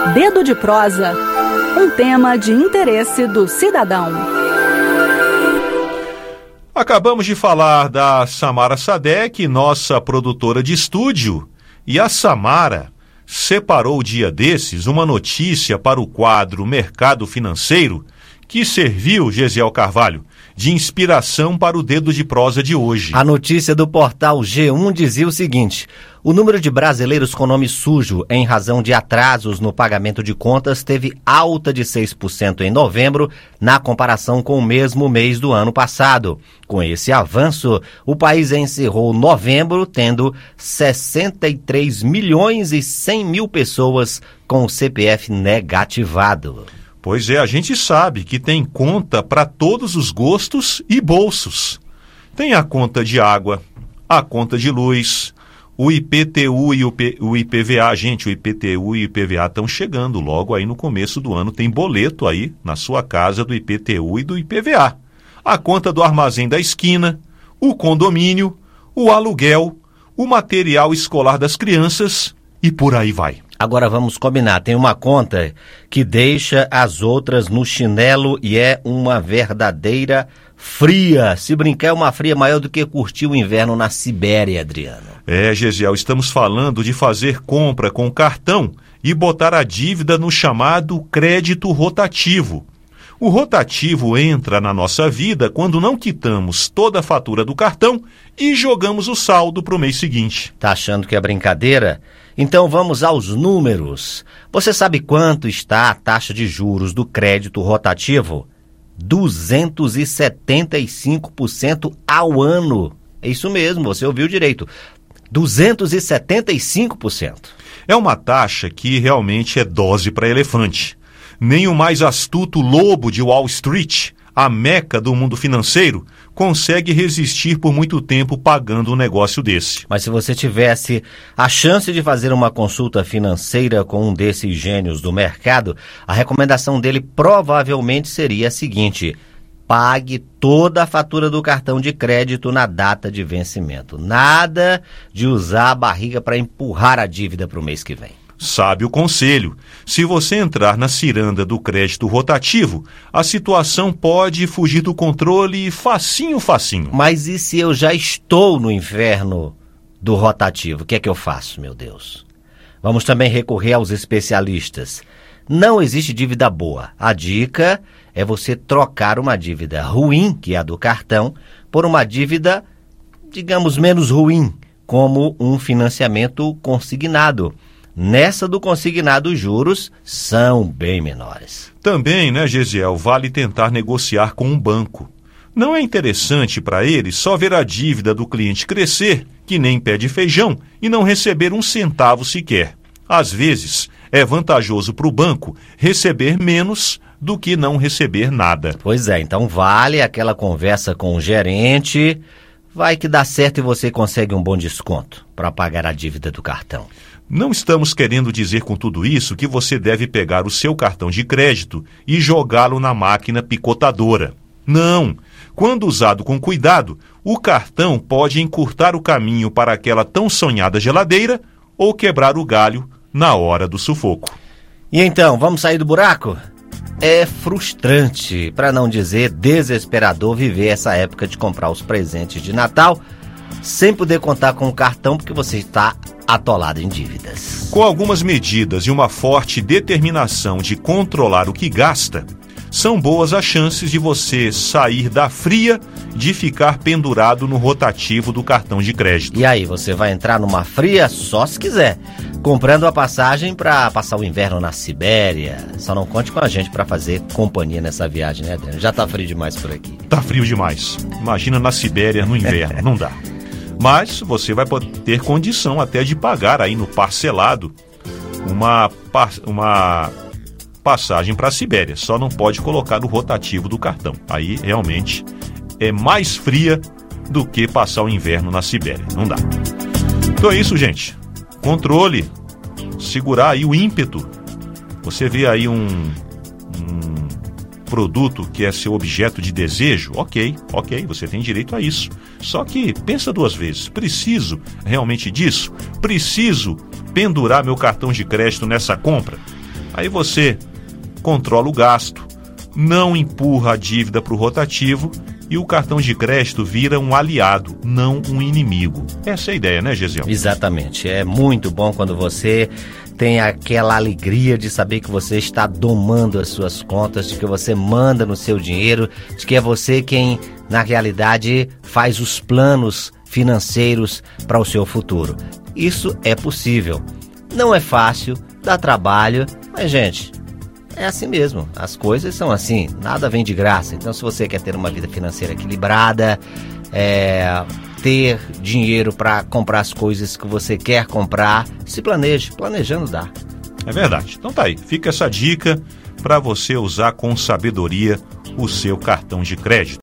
Dedo de prosa, um tema de interesse do cidadão. Acabamos de falar da Samara Sadek, nossa produtora de estúdio, e a Samara separou dia desses uma notícia para o quadro Mercado Financeiro que serviu, Gesiel Carvalho, de inspiração para o Dedo de Prosa de hoje. A notícia do portal G1 dizia o seguinte: o número de brasileiros com nome sujo em razão de atrasos no pagamento de contas teve alta de 6% em novembro, na comparação com o mesmo mês do ano passado. Com esse avanço, o país encerrou novembro tendo 63 milhões e 100 mil pessoas com o CPF negativado. Pois é, a gente sabe que tem conta para todos os gostos e bolsos. Tem a conta de água, a conta de luz, o IPTU e o IPVA. Gente, o IPTU e o IPVA estão chegando logo aí no começo do ano. Tem boleto aí na sua casa do IPTU e do IPVA. A conta do armazém da esquina, o condomínio, o aluguel, o material escolar das crianças e por aí vai. Agora vamos combinar, tem uma conta que deixa as outras no chinelo e é uma verdadeira fria. Se brincar, é uma fria maior do que curtir o inverno na Sibéria, Adriano. É, Gesiel, estamos falando de fazer compra com cartão e botar a dívida no chamado crédito rotativo. O rotativo entra na nossa vida quando não quitamos toda a fatura do cartão e jogamos o saldo para o mês seguinte. Tá achando que é brincadeira? Então vamos aos números. Você sabe quanto está a taxa de juros do crédito rotativo? 275% ao ano. É isso mesmo, você ouviu direito. 275%. É uma taxa que realmente é dose para elefante. Nem o mais astuto lobo de Wall Street, a meca do mundo financeiro, consegue resistir por muito tempo pagando um negócio desse. Mas se você tivesse a chance de fazer uma consulta financeira com um desses gênios do mercado, a recomendação dele provavelmente seria a seguinte: pague toda a fatura do cartão de crédito na data de vencimento. Nada de usar a barriga para empurrar a dívida para o mês que vem. Sabe o conselho. Se você entrar na ciranda do crédito rotativo, a situação pode fugir do controle facinho. Mas e se eu já estou no inferno do rotativo? O que é que eu faço, meu Deus? Vamos também recorrer aos especialistas. Não existe dívida boa. A dica é você trocar uma dívida ruim, que é a do cartão, por uma dívida, digamos, menos ruim, como um financiamento consignado. Nessa do consignado, os juros são bem menores. Também, né, Gesiel, vale tentar negociar com um banco. Não é interessante para ele só ver a dívida do cliente crescer, que nem pé de feijão, e não receber um centavo sequer. Às vezes, é vantajoso para o banco receber menos do que não receber nada. Pois é, então vale aquela conversa com o gerente. Vai que dá certo e você consegue um bom desconto para pagar a dívida do cartão. Não estamos querendo dizer com tudo isso que você deve pegar o seu cartão de crédito e jogá-lo na máquina picotadora. Não! Quando usado com cuidado, o cartão pode encurtar o caminho para aquela tão sonhada geladeira ou quebrar o galho na hora do sufoco. E então, vamos sair do buraco? É frustrante, para não dizer desesperador, viver essa época de comprar os presentes de Natal sem poder contar com o cartão porque você está atolado em dívidas. Com algumas medidas e uma forte determinação de controlar o que gasta, são boas as chances de você sair da fria de ficar pendurado no rotativo do cartão de crédito. E aí, você vai entrar numa fria só se quiser, comprando a passagem para passar o inverno na Sibéria. Só não conte com a gente para fazer companhia nessa viagem, né, Adriano? Já tá frio demais por aqui. Tá frio demais. Imagina na Sibéria no inverno, não dá. Mas você vai ter condição até de pagar aí no parcelado uma passagem para a Sibéria. Só não pode colocar no rotativo do cartão. Aí realmente é mais fria do que passar o inverno na Sibéria. Não dá. Então é isso, gente. Controle. Segurar aí o ímpeto. Você vê aí um produto que é seu objeto de desejo, ok, você tem direito a isso. Só que pensa duas vezes, preciso realmente disso? Preciso pendurar meu cartão de crédito nessa compra? Aí você controla o gasto, não empurra a dívida para o rotativo e o cartão de crédito vira um aliado, não um inimigo. Essa é a ideia, né, Gesiel? Exatamente. É muito bom quando você tem aquela alegria de saber que você está domando as suas contas, de que você manda no seu dinheiro, de que é você quem, na realidade, faz os planos financeiros para o seu futuro. Isso é possível. Não é fácil, dá trabalho, mas, gente, é assim mesmo. As coisas são assim, nada vem de graça. Então, se você quer ter uma vida financeira equilibrada, ter dinheiro para comprar as coisas que você quer comprar, se planeje. Planejando dá. É verdade. Então tá aí, fica essa dica para você usar com sabedoria o seu cartão de crédito.